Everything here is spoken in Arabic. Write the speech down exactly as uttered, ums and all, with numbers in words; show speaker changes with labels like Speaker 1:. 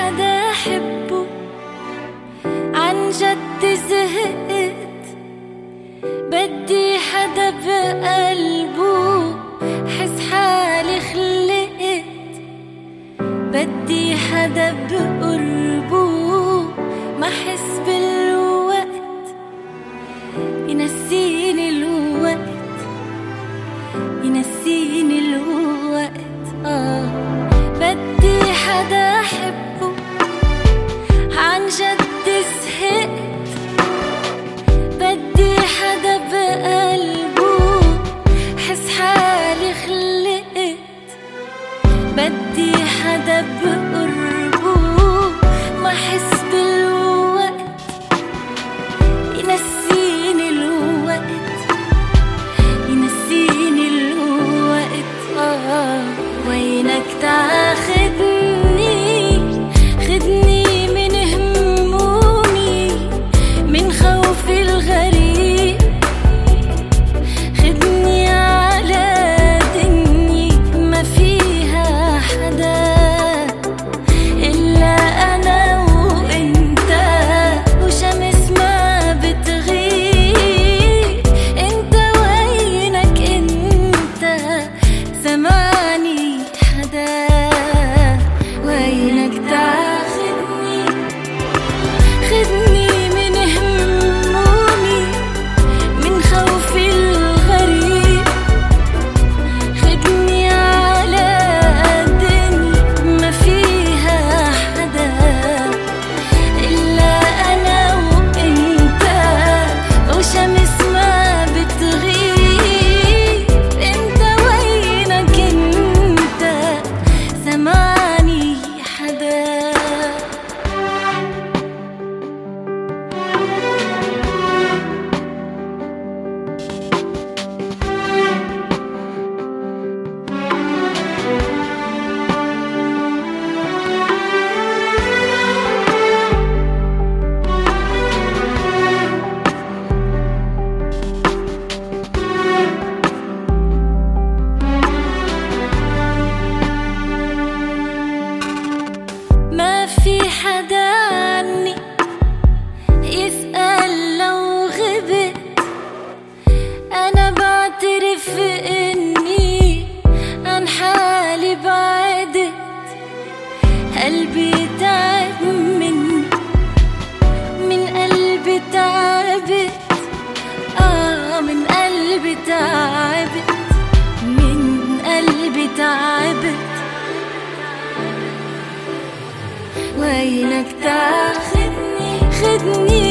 Speaker 1: حدا أحبه عن جد زهقت، بدي حدا بقلبه حس حالي خلقت، بدي حدا بقربه ما حس بالوقت، ينسيني الوقت ينسيني الوقت. آه بدي حدا أحبه عن جد زهقت، بدي حدا بقلبه حس حالي خلقت، بدي حدا بقربه ما حس بالوقت، ينسيني الوقت ينسيني الوقت. آه وينك تاخدني، خدني من همومي، من خوفي الغريب، خدني على دنيا ما فيها حدا إلا أنا وإنت، وشمس ما بتغيب. إنت وينك إنت، سمعني حدا، وينك تاخدني، خدني من همومي، من خوفي الغريب، خدني على دنيا ما فيها حدا إلا أنا وإنت، وشمس ما بتغيب. إنت وينك إنت، سمعني حدا. ما في حدا عني يسأل لو غبت، أنا بعترف إني عن حالي بعدت، قلبي تعب مني، من قلبي تعبت. آه من قلبي تعبت، من قلبي تعبت. وينك تاخدني، خدني